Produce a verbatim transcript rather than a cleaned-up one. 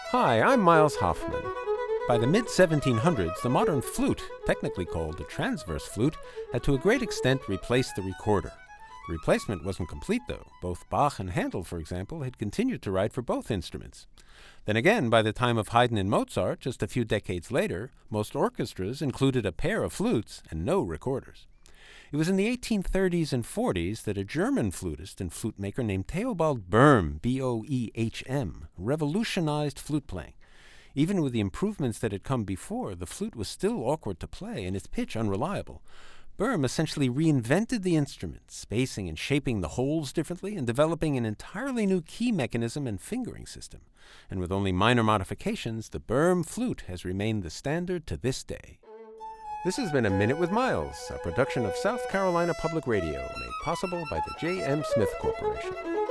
Hi, I'm Miles Hoffman. By the mid seventeen hundreds, the modern flute, technically called the transverse flute, had to a great extent replaced the recorder. The replacement wasn't complete, though. Both Bach and Handel, for example, had continued to write for both instruments. Then again, by the time of Haydn and Mozart, just a few decades later, most orchestras included a pair of flutes and no recorders. It was in the eighteen thirties and forties that a German flutist and flute maker named Theobald Boehm, B O E H M, revolutionized flute playing. Even with the improvements that had come before, the flute was still awkward to play and its pitch unreliable. Boehm essentially reinvented the instrument, spacing and shaping the holes differently and developing an entirely new key mechanism and fingering system. And with only minor modifications, the Boehm flute has remained the standard to this day. This has been A Minute with Miles, a production of South Carolina Public Radio, made possible by the J M Smith Corporation.